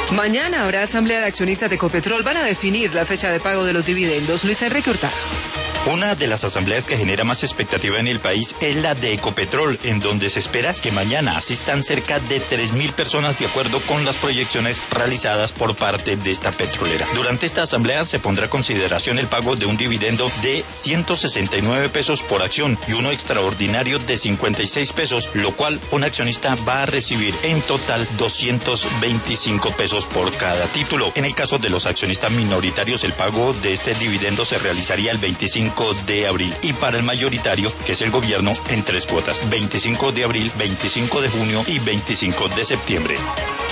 Mañana habrá asamblea de accionistas de Ecopetrol. Van a definir la fecha de pago de los dividendos. Luis Enrique Hurtado. Una de las asambleas que genera más expectativa en el país es la de Ecopetrol, en donde se espera que mañana asistan cerca de 3.000 personas de acuerdo con las proyecciones realizadas por parte de esta petrolera. Durante esta asamblea se pondrá a consideración el pago de un dividendo de 169 pesos por acción y uno extraordinario de 56 pesos, lo cual un accionista va a recibir en total 225 pesos por cada título. En el caso de los accionistas minoritarios, el pago de este dividendo se realizaría el 25 de abril y para el mayoritario, que es el gobierno, en 3 cuotas: 25 de abril, 25 de junio y 25 de septiembre.